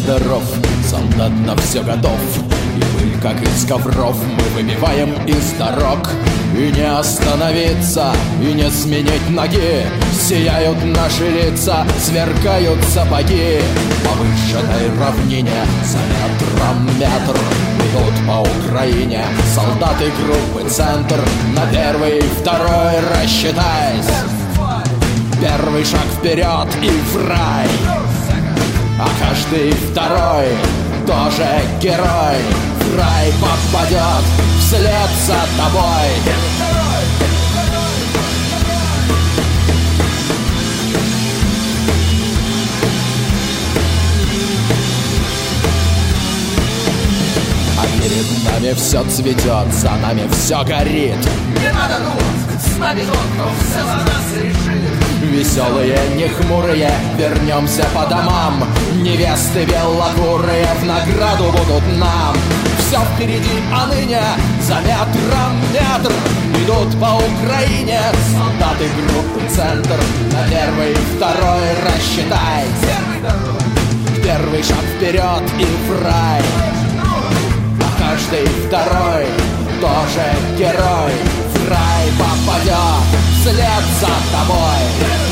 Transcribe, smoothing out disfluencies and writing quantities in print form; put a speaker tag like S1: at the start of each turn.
S1: здоров, солдат на все готов. И пыль, как из ковров, мы выбиваем из дорог. И не остановиться, и не сменить ноги. Сияют наши лица, сверкают сапоги. По выжженной равнине за метром метр идут по Украине солдаты группы «Центр». На первый, второй рассчитайся. Первый шаг вперед и в рай. А каждый второй тоже герой. В рай попадет вслед за тобой. А перед нами все цветет, за нами все горит.
S2: Не надо думать, с нами тот, кто все за нас решит.
S1: Веселые, не хмурые, вернемся по домам. Невесты белокурые в награду будут нам. Все впереди, а ныне за метром метр идут по Украине солдаты группы «Центр». На первый, второй рассчитай. Первый шаг вперед и в рай. А каждый второй тоже герой. В рай попадет вслед за тобой.